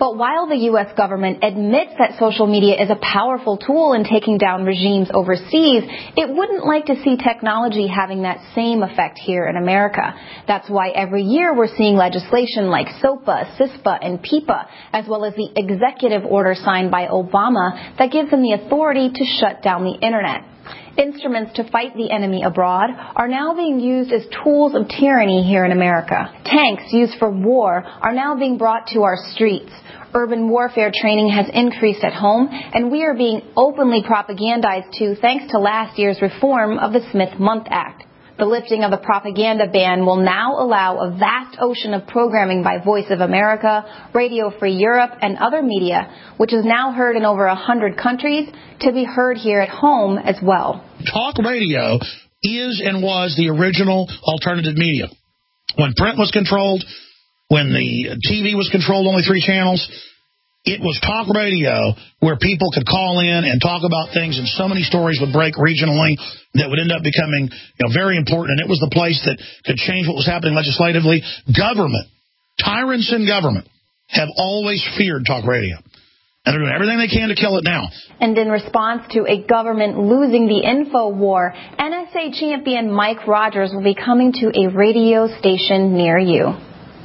But while the U S government admits that social media is a powerful tool in taking down regimes overseas, it wouldn't like to see technology having that same effect here in America. That's why every year we're seeing legislation like SOPA, CISPA, and PIPA, as well as the executive order signed by Obama that gives them the authority to shut down the Internet. Instruments to fight the enemy abroad are now being used as tools of tyranny here in America. Tanks used for war are now being brought to our streets. Urban warfare training has increased at home, and we are being openly propagandized too thanks to last year's reform of the Smith-Mundt Act. The lifting of the propaganda ban will now allow a vast ocean of programming by Voice of America, Radio Free Europe, and other media, which is now heard in over one hundred countries, to be heard here at home as well.
Talk radio is and was the original alternative media. When print was controlled, when the T V was controlled, only three channels, it was talk radio where people could call in and talk about things, and so many stories would break regionally that would end up becoming, you know, very important. And it was the place that could change what was happening legislatively. Government, tyrants in government, have always feared talk radio. And they're doing everything they can to kill it now.
And in response to a government losing the info war, N S A champion Mike Rogers will be coming to a radio station near you.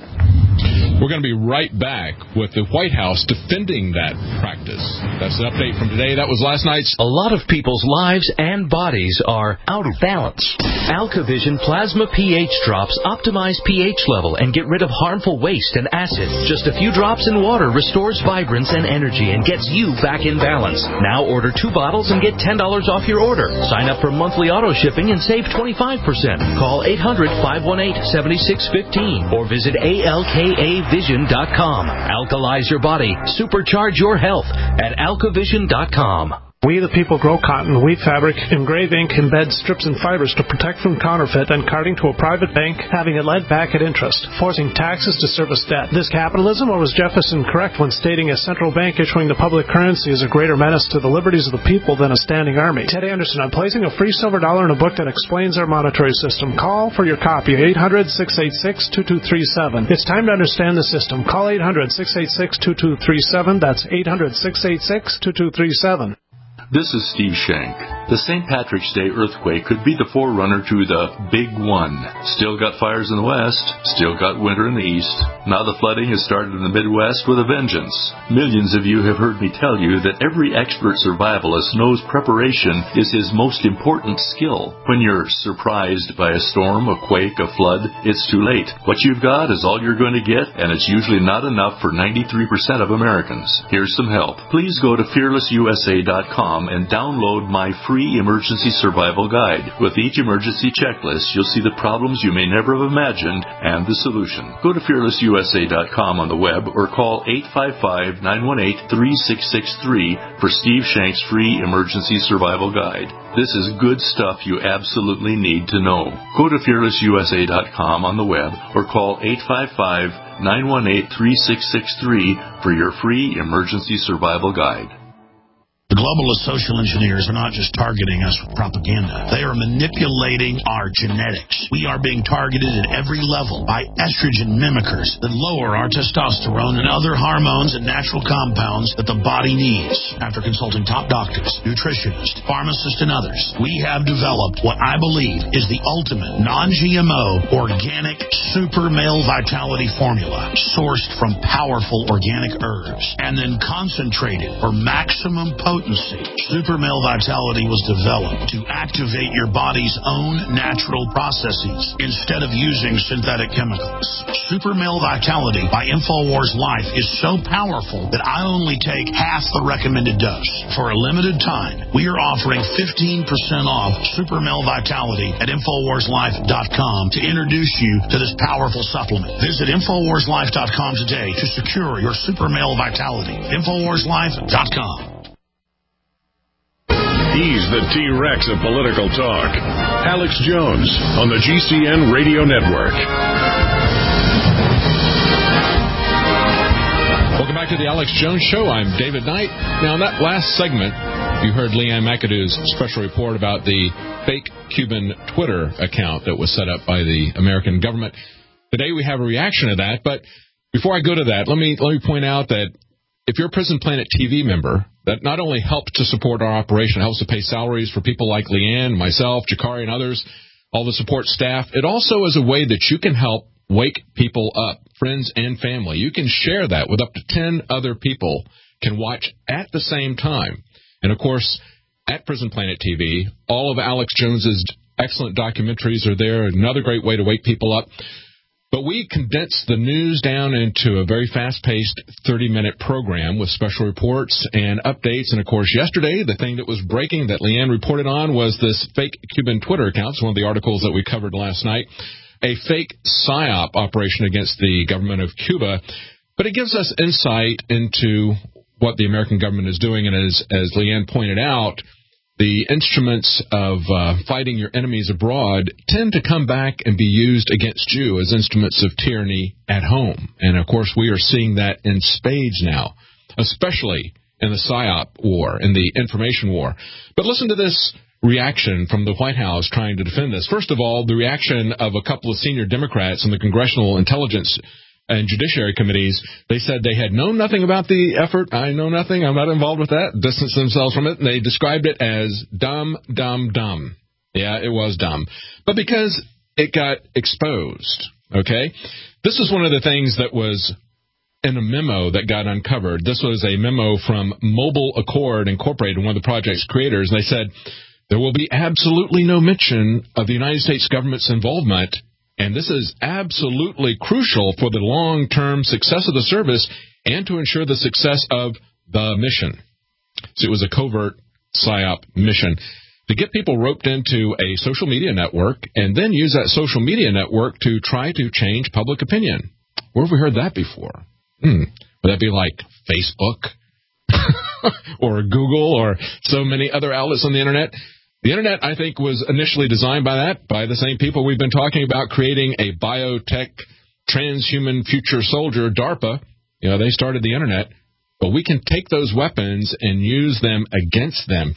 We're going to be right back with the White House defending that practice. That's an update from today. That was last night's.
A lot of people's lives and bodies are out of balance. AlkaVision Plasma pH drops optimize pH level and get rid of harmful waste and acid. Just a few drops in water restores vibrance and energy and gets you back in balance. Now order two bottles and get ten dollars off your order. Sign up for monthly auto shipping and save twenty-five percent. Call eight hundred, five one eight, seven six one five or visit A L K A vision dot com. Alkalize your body. Supercharge your health at alka vision dot com.
We the people grow cotton, weave fabric, engrave ink, embed strips and fibers to protect from counterfeit and carting to a private bank, having it lent back at interest, forcing taxes to service debt. This capitalism, or was Jefferson correct when stating a central bank issuing the public currency is a greater menace to the liberties of the people than a standing army? Ted Anderson, I'm placing a free silver dollar in a book that explains our monetary system. Call for your copy, eight hundred, six eight six, two two three seven. It's time to understand the system. Call eight hundred, six eight six, two two three seven. That's eight hundred, six eight six, two two three seven.
This is Steve Shank. The Saint Patrick's Day earthquake could be the forerunner to the Big One. Still got fires in the west, still got winter in the east. Now the flooding has started in the Midwest with a vengeance. Millions of you have heard me tell you that every expert survivalist knows preparation is his most important skill. When you're surprised by a storm, a quake, a flood, it's too late. What you've got is all you're going to get, and it's usually not enough for ninety-three percent of Americans. Here's some help. Please go to fearless U S A dot com and download my free emergency survival guide. With each emergency checklist, you'll see the problems you may never have imagined and the solution. Go to fearless U S A dot com on the web or call eight five five, nine one eight, three six six three for Steve Shank's free emergency survival guide. This is good stuff you absolutely need to know. Go to fearless U S A dot com on the web or call eight five five, nine one eight, three six six three for your free emergency survival guide.
The globalist social engineers are not just targeting us with propaganda. They are manipulating our genetics. We are being targeted at every level by estrogen mimickers that lower our testosterone and other hormones and natural compounds that the body needs. After consulting top doctors, nutritionists, pharmacists, and others, we have developed what I believe is the ultimate non-G M O organic super male vitality formula sourced from powerful organic herbs and then concentrated for maximum potency. Super Male Vitality was developed to activate your body's own natural processes instead of using synthetic chemicals. Super Male Vitality by InfoWars Life is so powerful that I only take half the recommended dose. For a limited time, we are offering fifteen percent off Super Male Vitality at infowars life dot com to introduce you to this powerful supplement. Visit infowars life dot com today to secure your Super Male Vitality. infowars life dot com.
He's the T-Rex of political talk. Alex Jones on the G C N Radio Network.
Welcome back to the Alex Jones Show. I'm David Knight. Now, in that last segment, you heard Leanne McAdoo's special report about the fake Cuban Twitter account that was set up by the American government. Today, we have a reaction to that. But before I go to that, let me let me point out that if you're a Prison Planet T V member, that not only helps to support our operation, helps to pay salaries for people like Leanne, myself, Jakari, and others, all the support staff, it also is a way that you can help wake people up, friends and family. You can share that with up to ten other people can watch at the same time. And, of course, at Prison Planet T V, all of Alex Jones's excellent documentaries are there, another great way to wake people up. But we condense the news down into a very fast-paced thirty-minute program with special reports and updates. And, of course, yesterday, the thing that was breaking that Leanne reported on was this fake Cuban Twitter account. It's one of the articles that we covered last night. A fake PSYOP operation against the government of Cuba. But it gives us insight into what the American government is doing. And as, as Leanne pointed out, the instruments of uh, fighting your enemies abroad tend to come back and be used against you as instruments of tyranny at home. And, of course, we are seeing that in spades now, especially in the PSYOP war, in the information war. But listen to this reaction from the White House trying to defend this. First of all, the reaction of a couple of senior Democrats in the Congressional Intelligence and Judiciary Committees. They said they had known nothing about the effort. I know nothing. I'm not involved with that. Distanced themselves from it. And they described it as dumb, dumb, dumb. Yeah, it was dumb. But because it got exposed, okay? This is one of the things that was in a memo that got uncovered. This was a memo from Mobile Accord Incorporated, one of the project's creators. They said, there will be absolutely no mention of the United States government's involvement, and this is absolutely crucial for the long-term success of the service and to ensure the success of the mission. So it was a covert PSYOP mission to get people roped into a social media network and then use that social media network to try to change public opinion. Where have we heard that before? Hmm. Would that be like Facebook or Google or so many other outlets on the Internet? The Internet, I think, was initially designed by that, by the same people we've been talking about creating a biotech transhuman future soldier, DARPA. You know, they started the Internet. But we can take those weapons and use them against them.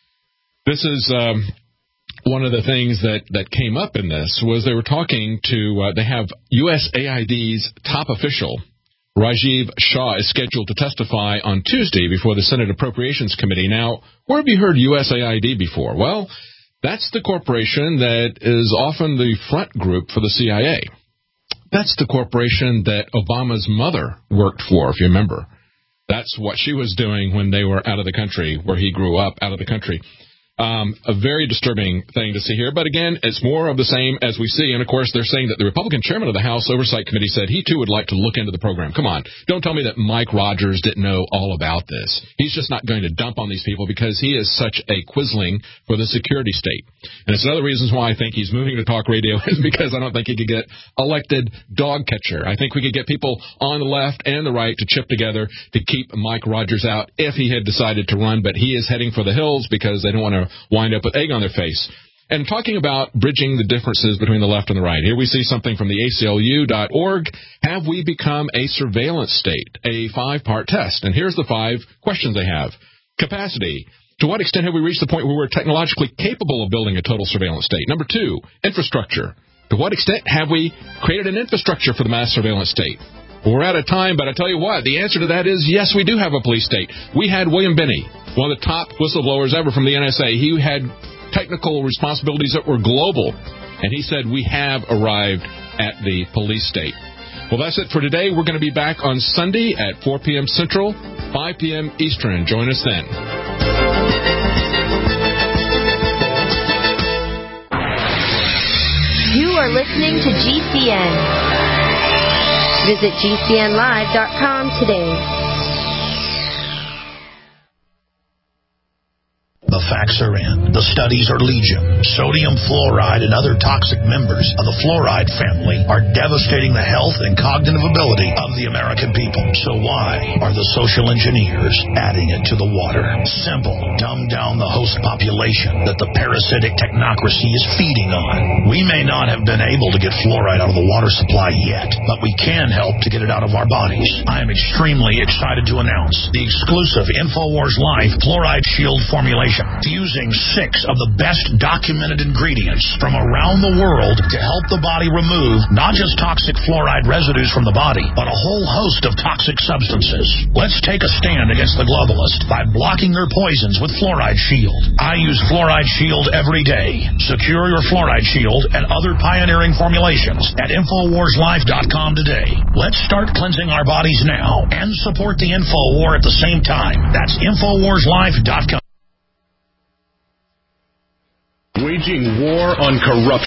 This is um, one of the things that, that came up in this was they were talking to, uh, they have U S A I D's top official, Rajiv Shah, is scheduled to testify on Tuesday before the Senate Appropriations Committee. Now, where have you heard U S A I D before? Well, that's the corporation that is often the front group for the C I A. That's the corporation that Obama's mother worked for, if you remember. That's what she was doing when they were out of the country, where he grew up, out of the country. Um, a very disturbing thing to see here. But again, it's more of the same as we see. And, of course, they're saying that the Republican chairman of the House Oversight Committee said he, too, would like to look into the program. Come on. Don't tell me that Mike Rogers didn't know all about this. He's just not going to dump on these people because he is such a quisling for the security state. And it's another reason why I think he's moving to talk radio is because I don't think he could get elected dog catcher. I think we could get people on the left and the right to chip together to keep Mike Rogers out if he had decided to run. But he is heading for the hills because they don't want to wind up with egg on their face. And talking about bridging the differences between the left and the right, here we see something from the A C L U dot org. Have we become a surveillance state? A five-part test. And here's the five questions they have. Capacity. To what extent have we reached the point where we're technologically capable of building a total surveillance state? Number two, infrastructure. To what extent have we created an infrastructure for the mass surveillance state? We're out of time, but I tell you what, the answer to that is yes, we do have a police state. We had William Binney, one of the top whistleblowers ever from the N S A. He had technical responsibilities that were global, and he said we have arrived at the police state. Well, that's it for today. We're going to be back on Sunday at four p.m. Central, five p.m. Eastern. Join us then.
You are listening to G C N. Visit G C N live dot com today.
The facts are in. The studies are legion. Sodium fluoride and other toxic members of the fluoride family are devastating the health and cognitive ability of the American people. So why are the social engineers adding it to the water? Simple. Dumb down the host population that the parasitic technocracy is feeding on. We may not have been able to get fluoride out of the water supply yet, but we can help to get it out of our bodies. I am extremely excited to announce the exclusive InfoWars Life Fluoride Shield formulation. fusing six of the best documented ingredients from around the world to help the body remove not just toxic fluoride residues from the body, but a whole host of toxic substances. Let's take a stand against the globalists by blocking their poisons with Fluoride Shield. I use Fluoride Shield every day. Secure your Fluoride Shield and other pioneering formulations at Infowars Life dot com today. Let's start cleansing our bodies now and support the InfoWar at the same time. That's Infowars Life dot com.
Waging war on corruption.